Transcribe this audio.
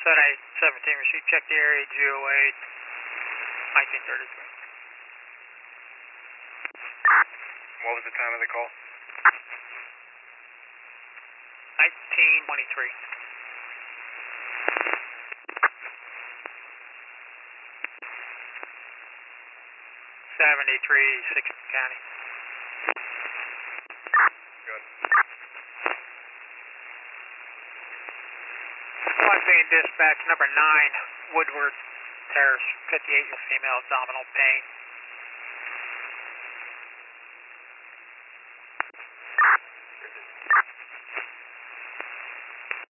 17 receive, check the area, GOA 1933. What was the time of the call? 1923. 73, 6 County. Good. Flight being dispatch number 9, Woodward Terrace, 58, female, abdominal pain.